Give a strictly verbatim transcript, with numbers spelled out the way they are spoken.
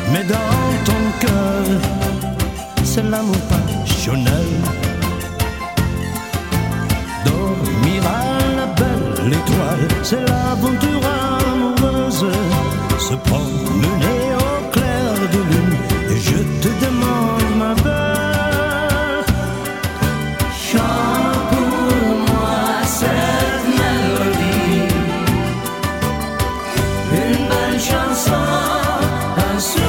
mais dans ton cœur, c'est l'amour passionnel. Dormir à la belle étoile, c'est l'aventure amoureuse. Se promener au clair de lune, et je te demande ma belle, chante pour moi cette mélodie, une belle chanson, un sourire.